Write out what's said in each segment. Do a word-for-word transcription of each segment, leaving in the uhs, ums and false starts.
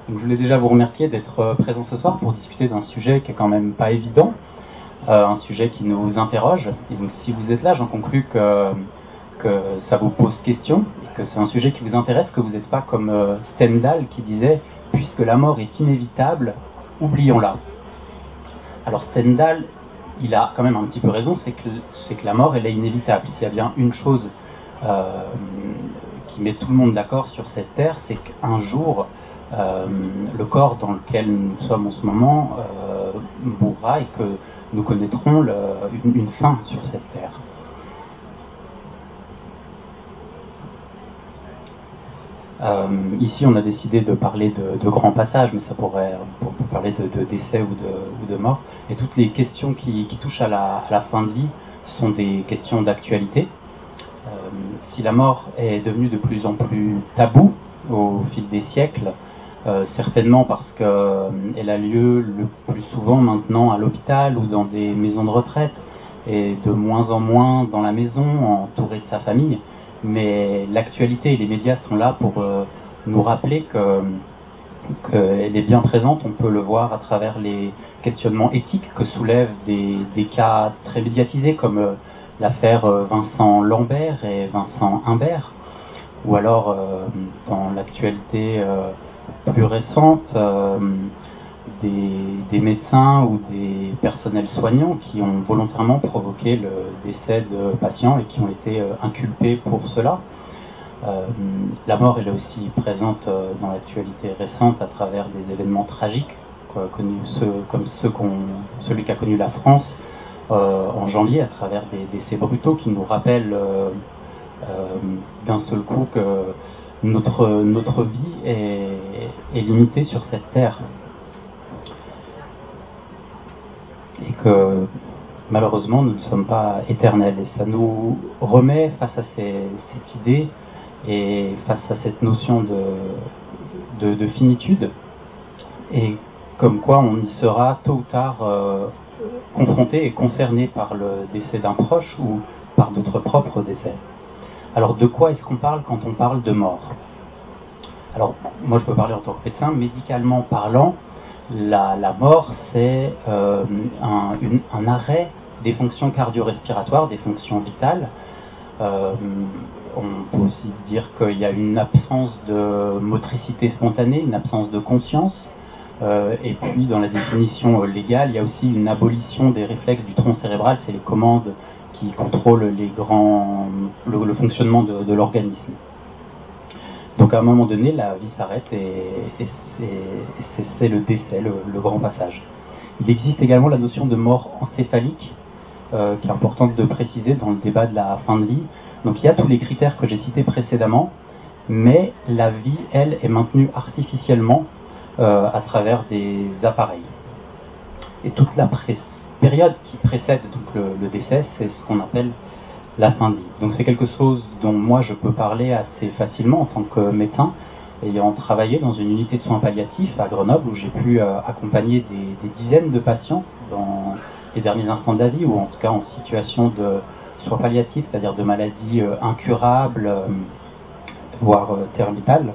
Donc, je voulais déjà vous remercier d'être présent ce soir pour discuter d'un sujet qui est quand même pas évident, euh, un sujet qui nous interroge. Et donc si vous êtes là, j'en conclus que, que ça vous pose question, et que c'est un sujet qui vous intéresse, que vous n'êtes pas comme euh, Stendhal qui disait « puisque la mort est inévitable, oublions-la ». Alors Stendhal, il a quand même un petit peu raison, c'est que, c'est que la mort, elle est inévitable. S'il y a bien une chose euh, qui met tout le monde d'accord sur cette terre, c'est qu'un jour, euh, le corps dans lequel nous sommes en ce moment euh, mourra et que nous connaîtrons le, une, une fin sur cette terre. Euh, ici, on a décidé de parler de, de grands passages, mais ça pourrait pour, pour parler de, de décès ou de, ou de mort. Et toutes les questions qui, qui touchent à la, à la fin de vie sont des questions d'actualité. Euh, si la mort est devenue de plus en plus taboue au fil des siècles, euh, certainement parce qu'elle euh, a lieu le plus souvent maintenant à l'hôpital ou dans des maisons de retraite, et de moins en moins dans la maison, entouré de sa famille. Mais l'actualité et les médias sont là pour euh, nous rappeler que qu'elle est bien présente. On peut le voir à travers les questionnements éthiques que soulèvent des, des cas très médiatisés comme euh, l'affaire euh, Vincent Lambert et Vincent Imbert, ou alors euh, dans l'actualité euh, plus récente, euh, des, des médecins ou des personnels soignants qui ont volontairement provoqué le décès de patients et qui ont été euh, inculpés pour cela. Euh, la mort, elle est aussi présente euh, dans l'actualité récente à travers des événements tragiques, quoi, connus, ceux, comme ceux qu'on, celui qu'a connu la France euh, en janvier, à travers des décès brutaux qui nous rappellent euh, euh, d'un seul coup que notre, notre vie est, est limitée sur cette terre. Et que malheureusement nous ne sommes pas éternels, et ça nous remet face à ces, cette idée et face à cette notion de, de, de finitude, et comme quoi on y sera tôt ou tard euh, confronté et concerné par le décès d'un proche ou par notre propre décès. Alors de quoi est-ce qu'on parle quand on parle de mort? Alors moi je peux parler en tant que médecin. Médicalement parlant, La, la mort, c'est euh, un, une, un arrêt des fonctions cardio-respiratoires, des fonctions vitales. Euh, on peut aussi dire qu'il y a une absence de motricité spontanée, une absence de conscience. Euh, et puis, dans la définition légale, il y a aussi une abolition des réflexes du tronc cérébral, c'est les commandes qui contrôlent les grands, le, le fonctionnement de, de l'organisme. Donc à un moment donné, la vie s'arrête et, et c'est, c'est le décès, le, le grand passage. Il existe également la notion de mort encéphalique, euh, qui est importante de préciser dans le débat de la fin de vie. Donc il y a tous les critères que j'ai cités précédemment, mais la vie, elle, est maintenue artificiellement euh, à travers des appareils. Et toute la pré- période qui précède donc le, le décès, c'est ce qu'on appelle la fin de vie. Donc c'est quelque chose dont moi je peux parler assez facilement en tant que médecin, ayant travaillé dans une unité de soins palliatifs à Grenoble où j'ai pu euh, accompagner des, des dizaines de patients dans les derniers instants de la vie, ou en tout cas en situation de soins palliatifs, c'est-à-dire de maladies euh, incurables, euh, voire euh, terminales.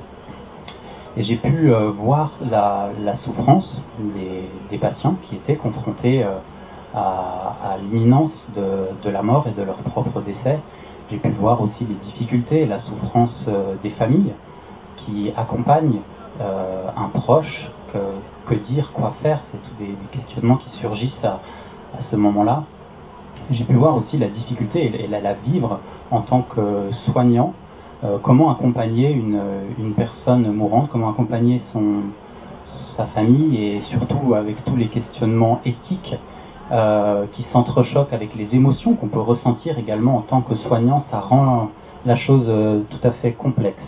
Et j'ai pu euh, voir la, la souffrance des, des patients qui étaient confrontés euh, à, à l'imminence de, de la mort et de leur propre décès. J'ai pu voir aussi les difficultés et la souffrance euh, des familles qui accompagnent euh, un proche. Que, que dire, quoi faire, c'est tous des, des questionnements qui surgissent à, à ce moment-là. J'ai pu voir aussi la difficulté et la, la vivre en tant que soignant. Euh, comment accompagner une, une personne mourante, comment accompagner son, sa famille, et surtout avec tous les questionnements éthiques euh, qui s'entrechoquent avec les émotions qu'on peut ressentir également en tant que soignant. Ça rend la chose euh, tout à fait complexe.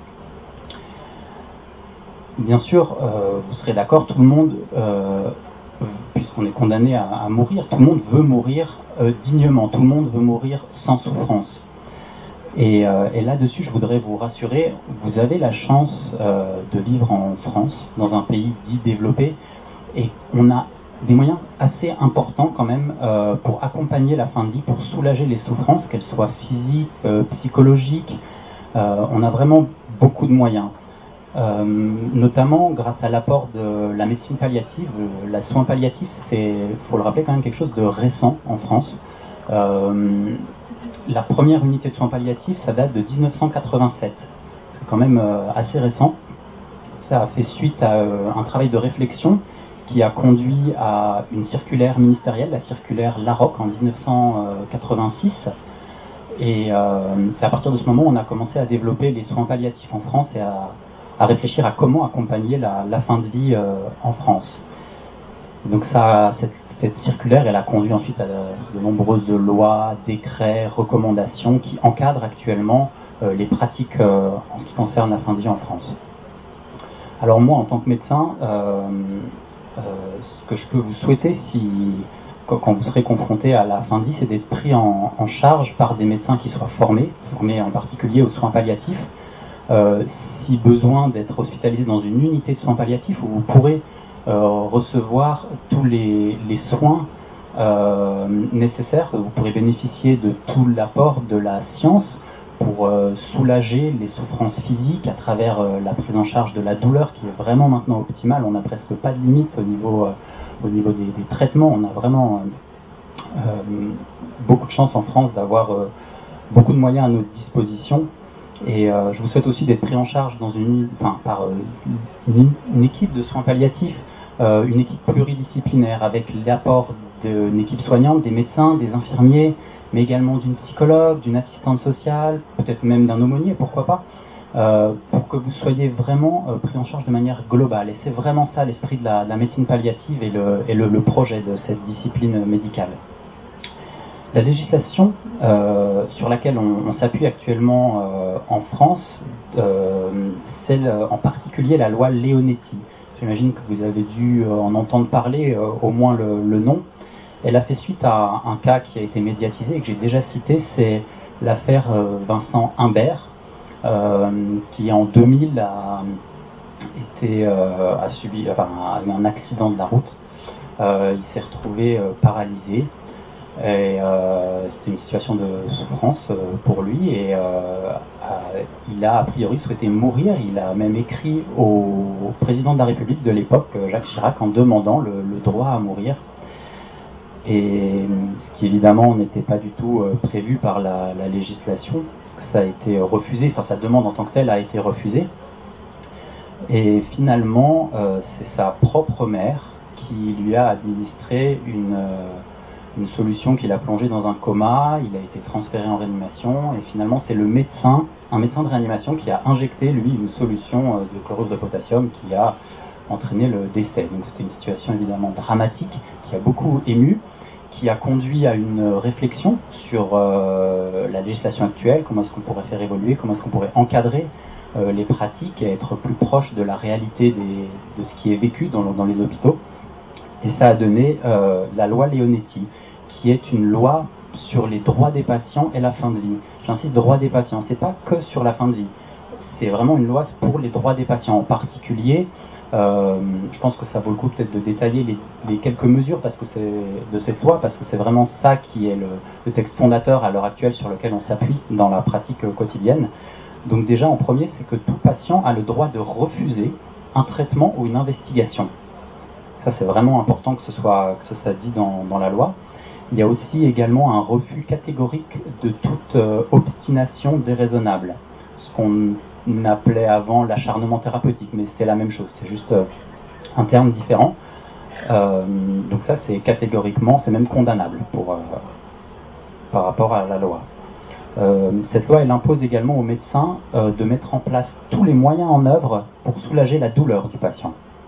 Bien sûr, euh, vous serez d'accord, tout le monde, euh, puisqu'on est condamné à, à mourir, tout le monde veut mourir euh, dignement, tout le monde veut mourir sans souffrance. Et, euh, et là-dessus, je voudrais vous rassurer, vous avez la chance euh, de vivre en France, dans un pays dit développé, et on a des moyens assez importants quand même euh, pour accompagner la fin de vie, pour soulager les souffrances, qu'elles soient physiques, euh, psychologiques. Euh, on a vraiment beaucoup de moyens. euh, notamment grâce à l'apport de la médecine palliative. La soin palliatif, c'est, faut le rappeler, quand même quelque chose de récent en France. Euh, la première unité de soins palliatifs, ça date de dix-neuf cent quatre-vingt-sept. C'est quand même euh, assez récent. Ça a fait suite à euh, un travail de réflexion qui a conduit à une circulaire ministérielle, la circulaire Larocque en dix-neuf cent quatre-vingt-six. Et euh, c'est à partir de ce moment où on a commencé à développer les soins palliatifs en France et à, à réfléchir à comment accompagner la, la fin de vie euh, en France. Donc ça, cette, cette circulaire, elle a conduit ensuite à de nombreuses lois, décrets, recommandations qui encadrent actuellement euh, les pratiques euh, en ce qui concerne la fin de vie en France. Alors moi, en tant que médecin, euh, euh, ce que je peux vous souhaiter, si, quand vous serez confronté à la fin de vie, c'est d'être pris en, en charge par des médecins qui soient formés, formés en particulier aux soins palliatifs. Euh, si besoin d'être hospitalisé dans une unité de soins palliatifs où vous pourrez euh, recevoir tous les, les soins euh, nécessaires, vous pourrez bénéficier de tout l'apport de la science pour euh, soulager les souffrances physiques à travers euh, la prise en charge de la douleur qui est vraiment maintenant optimale. On n'a presque pas de limite au niveau, euh, au niveau des, des traitements. On a vraiment euh, euh, beaucoup de chance en France d'avoir euh, beaucoup de moyens à notre disposition. Et euh, je vous souhaite aussi d'être pris en charge dans une, enfin, par euh, une, une équipe de soins palliatifs, euh, une équipe pluridisciplinaire avec l'apport d'une équipe soignante, des médecins, des infirmiers, mais également d'une psychologue, d'une assistante sociale, peut-être même d'un aumônier, pourquoi pas, euh, pour que vous soyez vraiment euh, pris en charge de manière globale. Et c'est vraiment ça l'esprit de la, de la médecine palliative et, le, et le, le projet de cette discipline médicale. La législation euh, sur laquelle on, on s'appuie actuellement euh, en France, euh, celle en particulier la loi Leonetti. J'imagine que vous avez dû euh, en entendre parler, euh, au moins le, le nom. Elle a fait suite à un cas qui a été médiatisé et que j'ai déjà cité, c'est l'affaire euh, Vincent Imbert, euh, qui en deux mille a, été, euh, a subi enfin, a eu un accident de la route. Euh, il s'est retrouvé euh, paralysé. Et euh, c'était une situation de souffrance euh, pour lui et euh, euh, il a a priori souhaité mourir. Il a même écrit au président de la République de l'époque, Jacques Chirac, en demandant le, le droit à mourir. Et ce qui évidemment n'était pas du tout euh, prévu par la, la législation. Ça a été refusé, enfin sa demande en tant que telle a été refusée. Et finalement, euh, c'est sa propre mère qui lui a administré une... Euh, une solution qui l'a plongé dans un coma. Il a été transféré en réanimation et finalement c'est le médecin, un médecin de réanimation qui a injecté lui une solution de chlorure de potassium qui a entraîné le décès. Donc c'était une situation évidemment dramatique qui a beaucoup ému, qui a conduit à une réflexion sur euh, la législation actuelle, comment est-ce qu'on pourrait faire évoluer, comment est-ce qu'on pourrait encadrer euh, les pratiques et être plus proche de la réalité des, de ce qui est vécu dans, dans les hôpitaux. Et ça a donné euh, la loi Leonetti, qui est une loi sur les droits des patients et la fin de vie. J'insiste, droits des patients, c'est pas que sur la fin de vie. C'est vraiment une loi pour les droits des patients. En particulier, euh, je pense que ça vaut le coup peut-être de détailler les, les quelques mesures parce que c'est, de cette loi, parce que c'est vraiment ça qui est le, le texte fondateur à l'heure actuelle sur lequel on s'appuie dans la pratique quotidienne. Donc déjà, en premier, c'est que tout patient a le droit de refuser un traitement ou une investigation. Ça, c'est vraiment important que ce soit, que ce soit dit dans, dans la loi. Il y a aussi également un refus catégorique de toute euh, obstination déraisonnable. Ce qu'on appelait avant l'acharnement thérapeutique, mais c'est la même chose, c'est juste euh, un terme différent. Euh, donc ça, c'est catégoriquement, c'est même condamnable pour, euh, par rapport à la loi. Euh, cette loi, elle impose également aux médecins euh, de mettre en place tous les moyens en œuvre pour soulager la douleur du patient.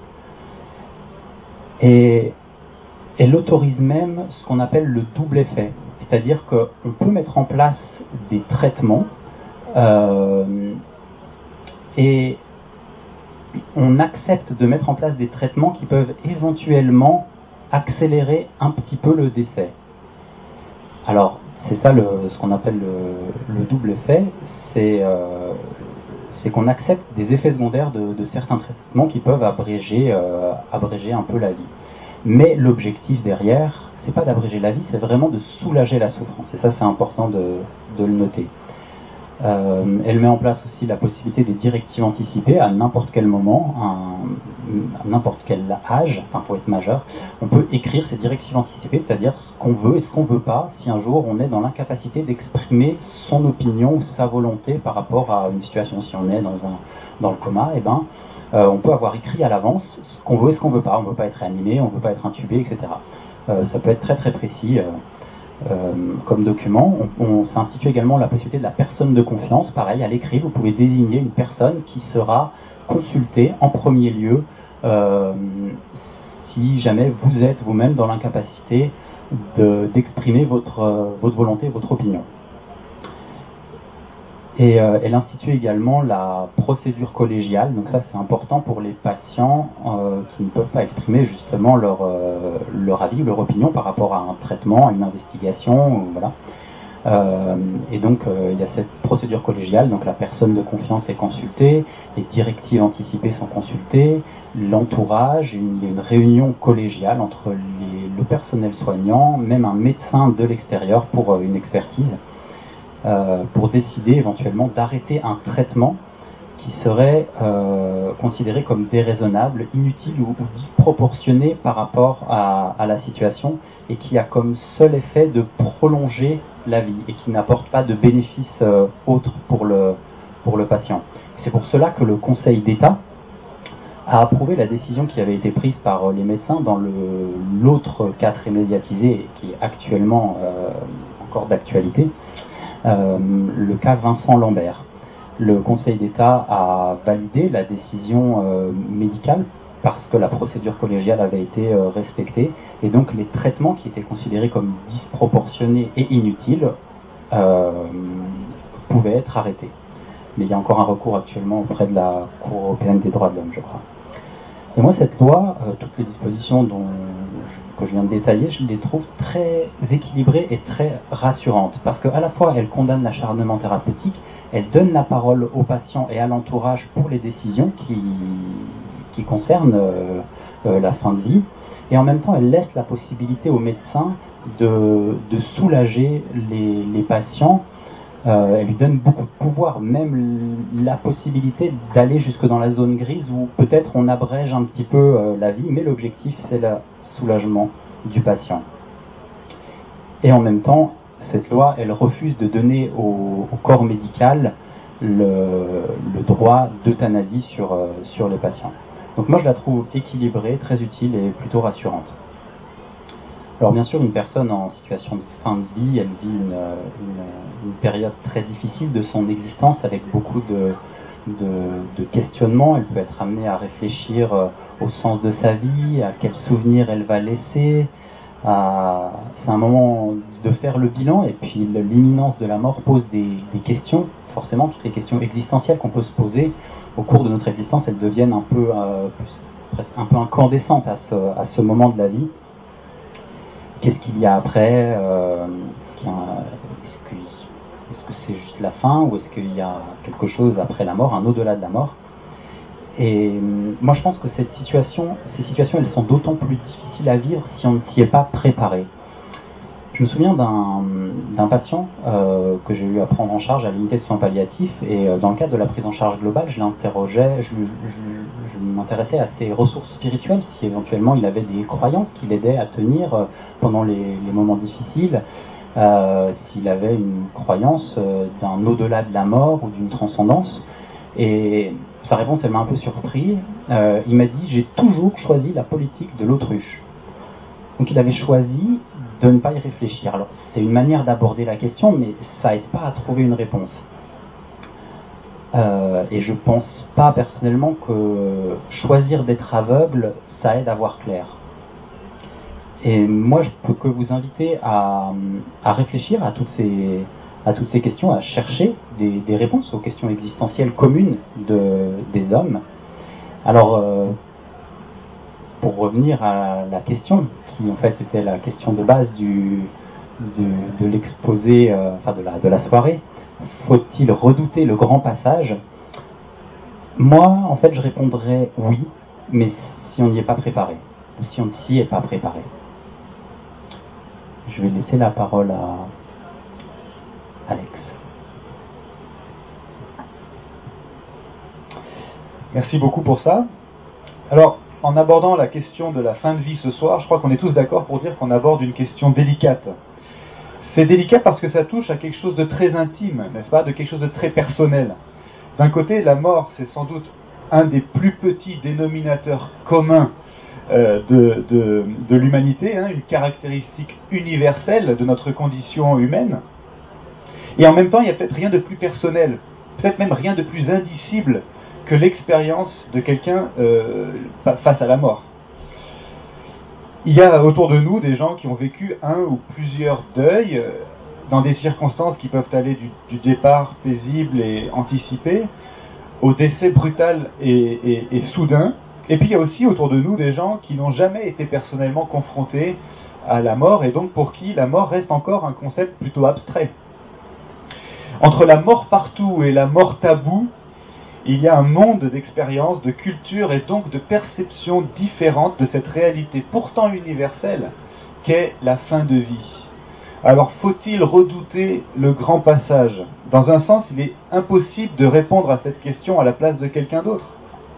Et elle autorise même ce qu'on appelle le double effet, c'est-à-dire qu'on peut mettre en place des traitements euh, et on accepte de mettre en place des traitements qui peuvent éventuellement accélérer un petit peu le décès. Alors, c'est ça le, ce qu'on appelle le, le double effet, c'est, euh, c'est qu'on accepte des effets secondaires de, de certains traitements qui peuvent abréger, euh, abréger un peu la vie. Mais l'objectif derrière, c'est pas d'abréger la vie, c'est vraiment de soulager la souffrance. Et ça, c'est important de, de le noter. Euh, elle met en place aussi la possibilité des directives anticipées à n'importe quel moment, à, à n'importe quel âge, enfin pour être majeur, on peut écrire ces directives anticipées, c'est-à-dire ce qu'on veut et ce qu'on ne veut pas, si un jour on est dans l'incapacité d'exprimer son opinion ou sa volonté par rapport à une situation. Si on est dans, un, dans le coma, eh ben, euh, on peut avoir écrit à l'avance ce qu'on veut et ce qu'on ne veut pas. On ne veut pas être réanimé, on ne veut pas être intubé, et cetera. Euh, ça peut être très très précis. Euh, Euh, comme document. On, on s'institue également la possibilité de la personne de confiance. Pareil, à l'écrit, vous pouvez désigner une personne qui sera consultée en premier lieu euh, si jamais vous êtes vous-même dans l'incapacité de, d'exprimer votre, euh, votre volonté, votre opinion. Et euh, elle institue également la procédure collégiale. Donc ça, c'est important pour les patients euh, qui ne peuvent pas exprimer justement leur, euh, leur avis ou leur opinion par rapport à un traitement, à une investigation, voilà. Euh, et donc euh, il y a cette procédure collégiale, donc la personne de confiance est consultée, les directives anticipées sont consultées, l'entourage, une, il y a une réunion collégiale entre les, le personnel soignant, même un médecin de l'extérieur pour euh, une expertise. Euh, pour décider éventuellement d'arrêter un traitement qui serait euh, considéré comme déraisonnable, inutile ou, ou disproportionné par rapport à, à la situation et qui a comme seul effet de prolonger la vie et qui n'apporte pas de bénéfice euh, autre pour le, pour le patient. C'est pour cela que le Conseil d'État a approuvé la décision qui avait été prise par les médecins dans le, l'autre cas très médiatisé et qui est actuellement euh, encore d'actualité, Euh, le cas Vincent Lambert. Le Conseil d'État a validé la décision euh, médicale parce que la procédure collégiale avait été euh, respectée et donc les traitements qui étaient considérés comme disproportionnés et inutiles euh, pouvaient être arrêtés. Mais il y a encore un recours actuellement auprès de la Cour européenne des droits de l'homme, je crois. Et moi, cette loi, euh, toutes les dispositions dont que je viens de détailler, je les trouve très équilibrées et très rassurantes, parce qu'à la fois, elle condamne l'acharnement thérapeutique, elle donne la parole aux patients et à l'entourage pour les décisions qui, qui concernent euh, euh, la fin de vie, et en même temps, elle laisse la possibilité aux médecins de, de soulager les, les patients. Euh, elle lui donne beaucoup de pouvoir, même la possibilité d'aller jusque dans la zone grise où peut-être on abrège un petit peu euh, la vie, mais l'objectif c'est le soulagement du patient. Et en même temps, cette loi, elle refuse de donner au, au corps médical le, le droit d'euthanasie sur, euh, sur les patients. Donc moi je la trouve équilibrée, très utile et plutôt rassurante. Alors bien sûr, une personne en situation de fin de vie, elle vit une, une, une période très difficile de son existence avec beaucoup de, de, de questionnements. Elle peut être amenée à réfléchir au sens de sa vie, à quels souvenirs elle va laisser. À... C'est un moment de faire le bilan et puis l'imminence de la mort pose des, des questions. Forcément, toutes les questions existentielles qu'on peut se poser au cours de notre existence, elles deviennent un peu, euh, un peu incandescentes à ce, à ce moment de la vie. Qu'est-ce qu'il y a après euh, est-ce, qu'il y a, est-ce, que, est-ce que c'est juste la fin ou est-ce qu'il y a quelque chose après la mort, un au-delà de la mort? Et moi je pense que cette situation, ces situations elles sont d'autant plus difficiles à vivre si on ne s'y est pas préparé. Je me souviens d'un, d'un patient euh, que j'ai eu à prendre en charge à l'unité de soins palliatifs et euh, dans le cadre de la prise en charge globale, je l'interrogeais, je, je, je m'intéressais à ses ressources spirituelles, si éventuellement il avait des croyances qui l'aidaient à tenir euh, pendant les, les moments difficiles, euh, s'il avait une croyance euh, d'un au-delà de la mort ou d'une transcendance. Et sa réponse, elle m'a un peu surpris. Euh, il m'a dit, j'ai toujours choisi la politique de l'autruche. Donc il avait choisi de ne pas y réfléchir. Alors c'est une manière d'aborder la question, mais ça aide pas à trouver une réponse. Euh, et je pense pas personnellement que choisir d'être aveugle, ça aide à voir clair. Et moi je peux que vous inviter à, à réfléchir à toutes ces, à toutes ces questions, à chercher des, des réponses aux questions existentielles communes de, des hommes. Alors euh, pour revenir à la question, qui en fait était la question de base du, de, de l'exposé, euh, enfin de la, de la soirée, faut-il redouter le grand passage? Moi, en fait, je répondrais oui, mais si on n'y est pas préparé, ou si on ne s'y est pas préparé. Je vais laisser la parole à Alex. Merci beaucoup pour ça. Alors, en abordant la question de la fin de vie ce soir, je crois qu'on est tous d'accord pour dire qu'on aborde une question délicate. C'est délicat parce que ça touche à quelque chose de très intime, n'est-ce pas, de quelque chose de très personnel. D'un côté, la mort, c'est sans doute un des plus petits dénominateurs communs euh, de, de, de l'humanité, hein, une caractéristique universelle de notre condition humaine. Et en même temps, il n'y a peut-être rien de plus personnel, peut-être même rien de plus indicible que l'expérience de quelqu'un euh, face à la mort. Il y a autour de nous des gens qui ont vécu un ou plusieurs deuils euh, dans des circonstances qui peuvent aller du, du départ paisible et anticipé au décès brutal et, et, et soudain. Et puis il y a aussi autour de nous des gens qui n'ont jamais été personnellement confrontés à la mort et donc pour qui la mort reste encore un concept plutôt abstrait. Entre la mort partout et la mort taboue, il y a un monde d'expériences, de cultures et donc de perceptions différentes de cette réalité pourtant universelle qu'est la fin de vie. Alors faut-il redouter le grand passage? Dans un sens, il est impossible de répondre à cette question à la place de quelqu'un d'autre.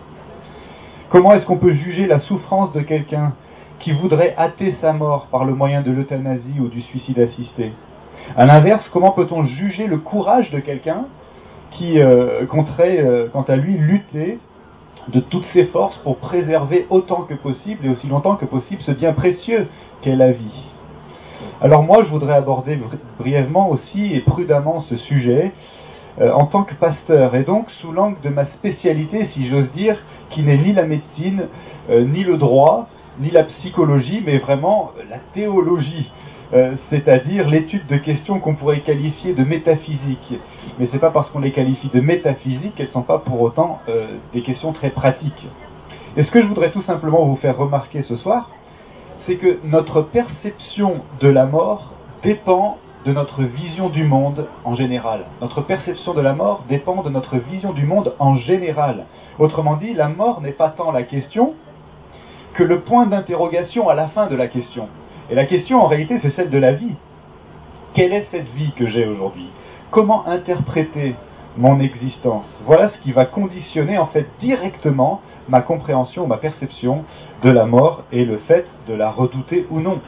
Comment est-ce qu'on peut juger la souffrance de quelqu'un qui voudrait hâter sa mort par le moyen de l'euthanasie ou du suicide assisté? À l'inverse, comment peut-on juger le courage de quelqu'un qui euh, compterait, euh, quant à lui, lutter de toutes ses forces pour préserver autant que possible et aussi longtemps que possible ce bien précieux qu'est la vie? Alors moi, je voudrais aborder brièvement aussi et prudemment ce sujet euh, en tant que pasteur, et donc sous l'angle de ma spécialité, si j'ose dire, qui n'est ni la médecine, euh, ni le droit, ni la psychologie, mais vraiment la théologie. Euh, c'est-à-dire l'étude de questions qu'on pourrait qualifier de métaphysiques. Mais ce n'est pas parce qu'on les qualifie de métaphysiques qu'elles ne sont pas pour autant euh, des questions très pratiques. Et ce que je voudrais tout simplement vous faire remarquer ce soir, c'est que notre perception de la mort dépend de notre vision du monde en général. Notre perception de la mort dépend de notre vision du monde en général. Autrement dit, la mort n'est pas tant la question que le point d'interrogation à la fin de la question. Et la question, en réalité, c'est celle de la vie. Quelle est cette vie que j'ai aujourd'hui? Comment interpréter mon existence? Voilà ce qui va conditionner, en fait, directement ma compréhension, ma perception de la mort et le fait de la redouter ou non.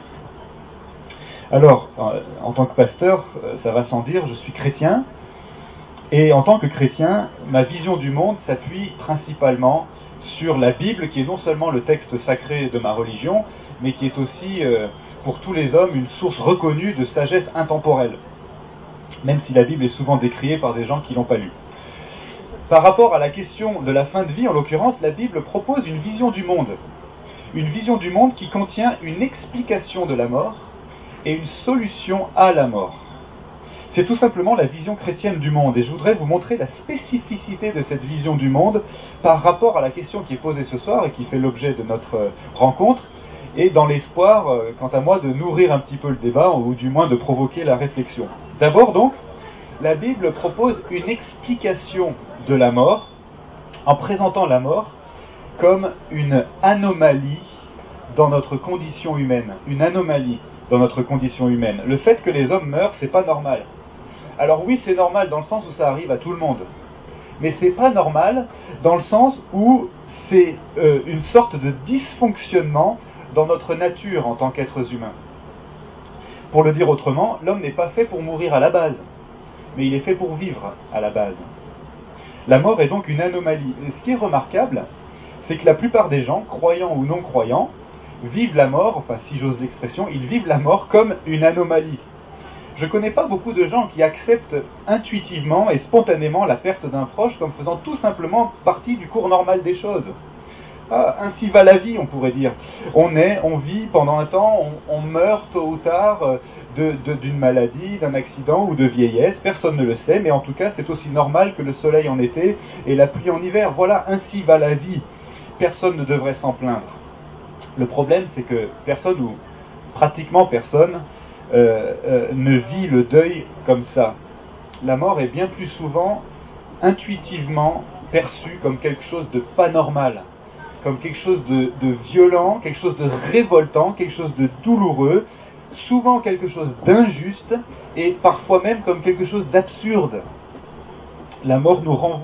Alors, en tant que pasteur, ça va sans dire, je suis chrétien, et en tant que chrétien, ma vision du monde s'appuie principalement sur la Bible, qui est non seulement le texte sacré de ma religion, mais qui est aussi, euh, pour tous les hommes, une source reconnue de sagesse intemporelle, même si la Bible est souvent décriée par des gens qui ne l'ont pas lue. Par rapport à la question de la fin de vie, en l'occurrence, la Bible propose une vision du monde. Une vision du monde qui contient une explication de la mort et une solution à la mort. C'est tout simplement la vision chrétienne du monde. Et je voudrais vous montrer la spécificité de cette vision du monde par rapport à la question qui est posée ce soir et qui fait l'objet de notre rencontre, et dans l'espoir, quant à moi, de nourrir un petit peu le débat, ou du moins de provoquer la réflexion. D'abord donc, la Bible propose une explication de la mort en présentant la mort comme une anomalie dans notre condition humaine. Une anomalie dans notre condition humaine. Le fait que les hommes meurent, c'est pas normal. Alors oui, c'est normal dans le sens où ça arrive à tout le monde. Mais c'est pas normal dans le sens où c'est euh, une sorte de dysfonctionnement dans notre nature en tant qu'êtres humains. Pour le dire autrement, l'homme n'est pas fait pour mourir à la base, mais il est fait pour vivre à la base. La mort est donc une anomalie. Et ce qui est remarquable, c'est que la plupart des gens, croyants ou non croyants, vivent la mort, enfin si j'ose l'expression, ils vivent la mort comme une anomalie. Je ne connais pas beaucoup de gens qui acceptent intuitivement et spontanément la perte d'un proche comme faisant tout simplement partie du cours normal des choses. Ah, ainsi va la vie, on pourrait dire. On est, on vit pendant un temps, on, on meurt tôt ou tard de, de, d'une maladie, d'un accident ou de vieillesse. Personne ne le sait, mais en tout cas, c'est aussi normal que le soleil en été et la pluie en hiver. Voilà, ainsi va la vie. Personne ne devrait s'en plaindre. Le problème, c'est que personne, ou pratiquement personne, euh, euh, ne vit le deuil comme ça. La mort est bien plus souvent intuitivement perçue comme quelque chose de pas normal, comme quelque chose de, de violent, quelque chose de révoltant, quelque chose de douloureux, souvent quelque chose d'injuste, et parfois même comme quelque chose d'absurde. La mort nous renvoie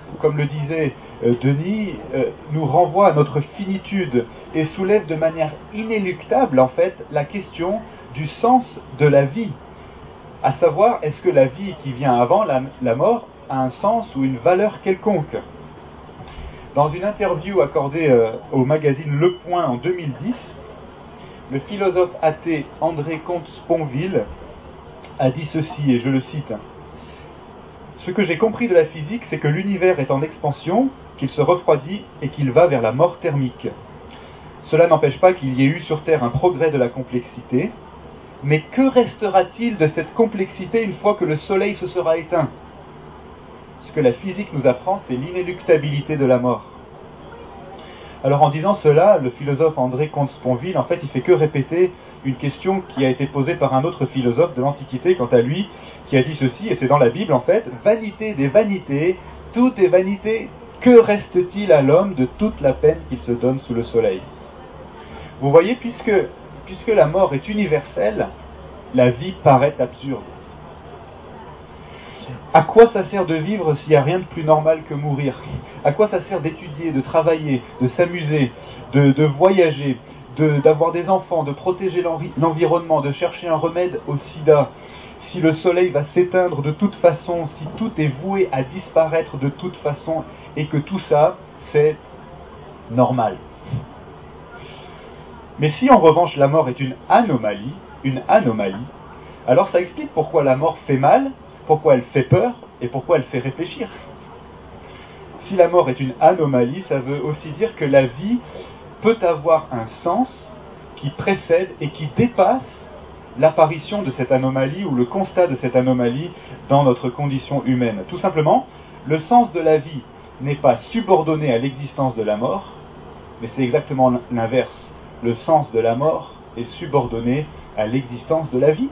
comme le disait euh, Denis, euh, nous renvoie à notre finitude et soulève de manière inéluctable, en fait, la question du sens de la vie. À savoir, est-ce que la vie qui vient avant la, la mort a un sens ou une valeur quelconque? Dans une interview accordée euh, au magazine Le Point en deux mille dix, le philosophe athée André Comte-Sponville a dit ceci, et je le cite: « Ce que j'ai compris de la physique, c'est que l'univers est en expansion, qu'il se refroidit et qu'il va vers la mort thermique. Cela n'empêche pas qu'il y ait eu sur Terre un progrès de la complexité, mais que restera-t-il de cette complexité une fois que le Soleil se sera éteint? Ce que la physique nous apprend, c'est l'inéluctabilité de la mort. » Alors en disant cela, le philosophe André Comte-Sponville, en fait, il fait que répéter une question qui a été posée par un autre philosophe de l'Antiquité, quant à lui, qui a dit ceci, et c'est dans la Bible en fait: « Vanité des vanités, tout est vanité, que reste-t-il à l'homme de toute la peine qu'il se donne sous le soleil ?» Vous voyez, puisque, puisque la mort est universelle, la vie paraît absurde. À quoi ça sert de vivre s'il n'y a rien de plus normal que mourir? À quoi ça sert d'étudier, de travailler, de s'amuser, de, de voyager, de, d'avoir des enfants, de protéger l'environnement, de chercher un remède au sida, si le soleil va s'éteindre de toute façon, si tout est voué à disparaître de toute façon, et que tout ça, c'est normal? Mais si en revanche la mort est une anomalie, une anomalie, alors ça explique pourquoi la mort fait mal, pourquoi elle fait peur et pourquoi elle fait réfléchir. Si la mort est une anomalie, ça veut aussi dire que la vie peut avoir un sens qui précède et qui dépasse l'apparition de cette anomalie ou le constat de cette anomalie dans notre condition humaine. Tout simplement, le sens de la vie n'est pas subordonné à l'existence de la mort, mais c'est exactement l'inverse. Le sens de la mort est subordonné à l'existence de la vie.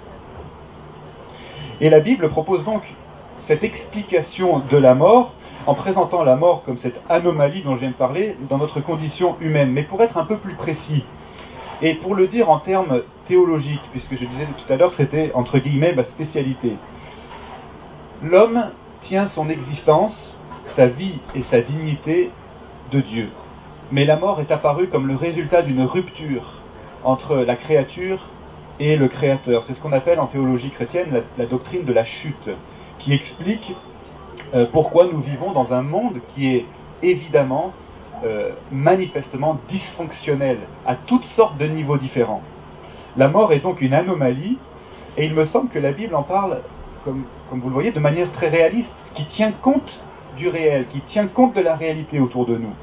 Et la Bible propose donc cette explication de la mort en présentant la mort comme cette anomalie dont je viens de parler dans notre condition humaine. Mais pour être un peu plus précis, et pour le dire en termes théologiques, puisque je disais tout à l'heure que c'était entre guillemets ma spécialité, l'homme tient son existence, sa vie et sa dignité de Dieu. Mais la mort est apparue comme le résultat d'une rupture entre la créature et le Créateur. C'est ce qu'on appelle en théologie chrétienne la, la doctrine de la chute, qui explique euh, pourquoi nous vivons dans un monde qui est évidemment, euh, manifestement dysfonctionnel, à toutes sortes de niveaux différents. La mort est donc une anomalie, et il me semble que la Bible en parle, comme, comme vous le voyez, de manière très réaliste, qui tient compte du réel, qui tient compte de la réalité autour de nous.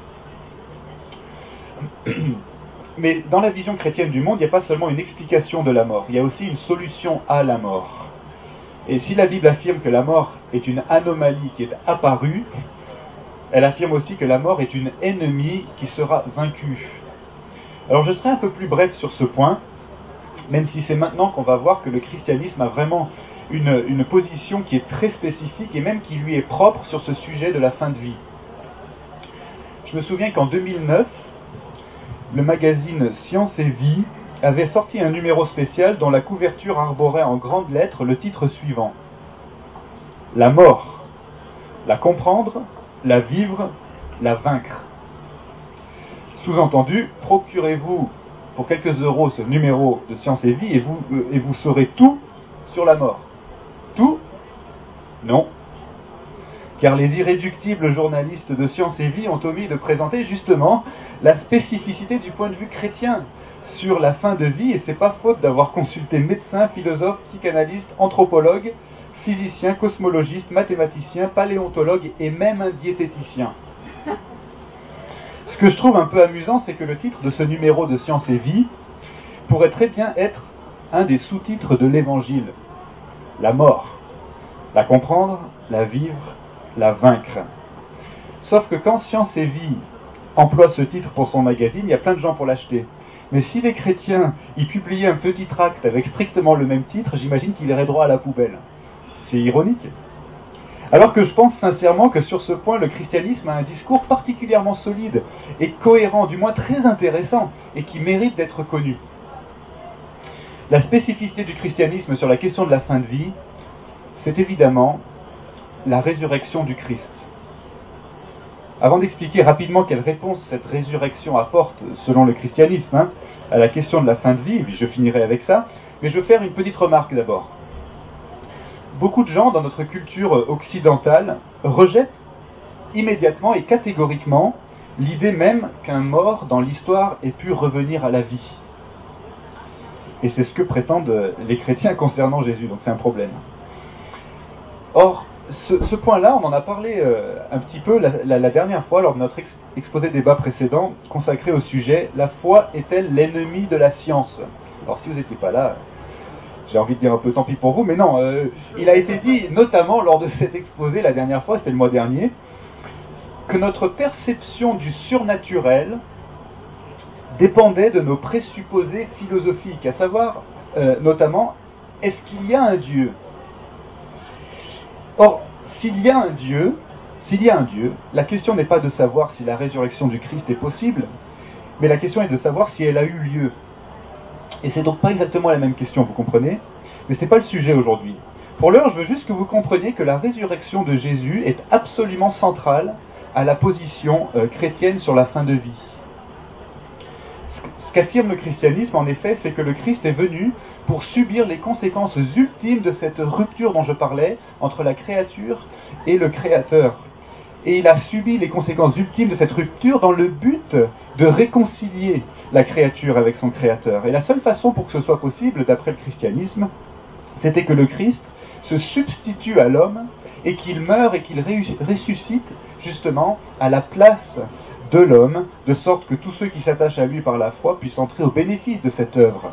Mais dans la vision chrétienne du monde, il n'y a pas seulement une explication de la mort, il y a aussi une solution à la mort. Et si la Bible affirme que la mort est une anomalie qui est apparue, elle affirme aussi que la mort est une ennemie qui sera vaincue. Alors je serai un peu plus bref sur ce point, même si c'est maintenant qu'on va voir que le christianisme a vraiment une, une position qui est très spécifique et même qui lui est propre sur ce sujet de la fin de vie. Je me souviens qu'en deux mille neuf, le magazine Science et Vie avait sorti un numéro spécial dont la couverture arborait en grandes lettres le titre suivant: La mort, la comprendre, la vivre, la vaincre. Sous-entendu, procurez-vous pour quelques euros ce numéro de Science et Vie et vous, euh, et vous saurez tout sur la mort. Tout? Non. Car les irréductibles journalistes de Science et Vie ont omis de présenter justement la spécificité du point de vue chrétien sur la fin de vie, et c'est pas faute d'avoir consulté médecins, philosophes, psychanalystes, anthropologues, physiciens, cosmologistes, mathématiciens, paléontologues et même un diététicien. Ce que je trouve un peu amusant, c'est que le titre de ce numéro de Science et Vie pourrait très bien être un des sous-titres de l'Évangile. La mort, la comprendre, la vivre, la vaincre. Sauf que quand Science et Vie emploie ce titre pour son magazine, il y a plein de gens pour l'acheter. Mais si les chrétiens y publiaient un petit tract avec strictement le même titre, j'imagine qu'il irait droit à la poubelle. C'est ironique. Alors que je pense sincèrement que sur ce point, le christianisme a un discours particulièrement solide et cohérent, du moins très intéressant, et qui mérite d'être connu. La spécificité du christianisme sur la question de la fin de vie, c'est évidemment la résurrection du Christ. Avant d'expliquer rapidement quelle réponse cette résurrection apporte, selon le christianisme, hein, à la question de la fin de vie, et puis je finirai avec ça, mais je veux faire une petite remarque d'abord. Beaucoup de gens dans notre culture occidentale rejettent immédiatement et catégoriquement l'idée même qu'un mort dans l'histoire ait pu revenir à la vie. Et c'est ce que prétendent les chrétiens concernant Jésus, donc c'est un problème. Or, ce, ce point-là, on en a parlé euh, un petit peu la, la, la dernière fois lors de notre ex, exposé débat précédent consacré au sujet « La foi est-elle l'ennemi de la science ?» Alors si vous n'étiez pas là, j'ai envie de dire un peu tant pis pour vous, mais non, euh, il a été dit notamment lors de cet exposé la dernière fois, c'était le mois dernier, que notre perception du surnaturel dépendait de nos présupposés philosophiques, à savoir euh, notamment, est-ce qu'il y a un Dieu ? Or, s'il y a un Dieu, s'il y a un Dieu, la question n'est pas de savoir si la résurrection du Christ est possible, mais la question est de savoir si elle a eu lieu. Et c'est donc pas exactement la même question, vous comprenez ? Mais c'est pas le sujet aujourd'hui. Pour l'heure, je veux juste que vous compreniez que la résurrection de Jésus est absolument centrale à la position euh, chrétienne sur la fin de vie. Ce qu'affirme le christianisme, en effet, c'est que le Christ est venu pour subir les conséquences ultimes de cette rupture dont je parlais entre la créature et le Créateur. Et il a subi les conséquences ultimes de cette rupture dans le but de réconcilier la créature avec son Créateur. Et la seule façon pour que ce soit possible, d'après le christianisme, c'était que le Christ se substitue à l'homme et qu'il meure et qu'il ressuscite justement à la place de l'homme, de sorte que tous ceux qui s'attachent à lui par la foi puissent entrer au bénéfice de cette œuvre.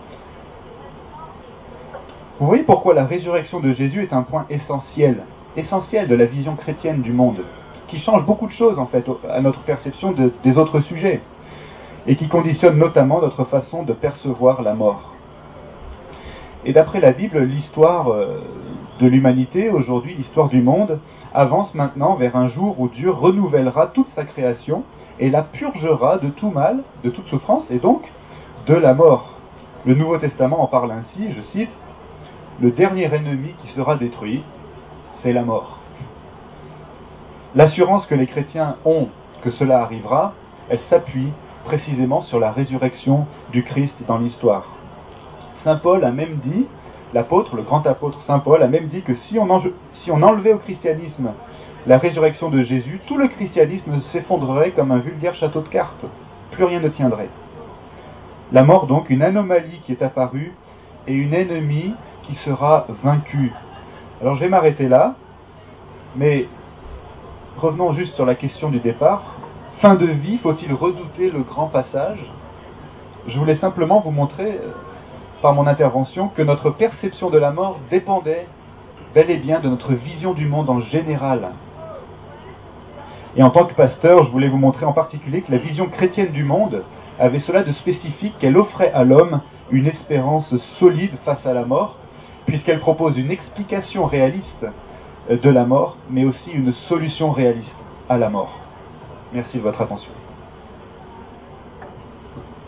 Vous voyez pourquoi la résurrection de Jésus est un point essentiel, essentiel de la vision chrétienne du monde, qui change beaucoup de choses en fait à notre perception de, des autres sujets, et qui conditionne notamment notre façon de percevoir la mort. Et d'après la Bible, l'histoire de l'humanité, aujourd'hui l'histoire du monde, avance maintenant vers un jour où Dieu renouvellera toute sa création et la purgera de tout mal, de toute souffrance, et donc de la mort. Le Nouveau Testament en parle ainsi, je cite, « Le dernier ennemi qui sera détruit, c'est la mort. » L'assurance que les chrétiens ont que cela arrivera, elle s'appuie précisément sur la résurrection du Christ dans l'histoire. Saint Paul a même dit, l'apôtre, le grand apôtre Saint Paul a même dit que si on, en, si on enlevait au christianisme la résurrection de Jésus, tout le christianisme s'effondrerait comme un vulgaire château de cartes. Plus rien ne tiendrait. La mort donc, une anomalie qui est apparue et une ennemie qui sera vaincue. Alors je vais m'arrêter là, mais revenons juste sur la question du départ. Fin de vie, faut-il redouter le grand passage ? Je voulais simplement vous montrer, par mon intervention, que notre perception de la mort dépendait bel et bien de notre vision du monde en général. Et en tant que pasteur, je voulais vous montrer en particulier que la vision chrétienne du monde avait cela de spécifique qu'elle offrait à l'homme une espérance solide face à la mort, puisqu'elle propose une explication réaliste de la mort, mais aussi une solution réaliste à la mort. Merci de votre attention.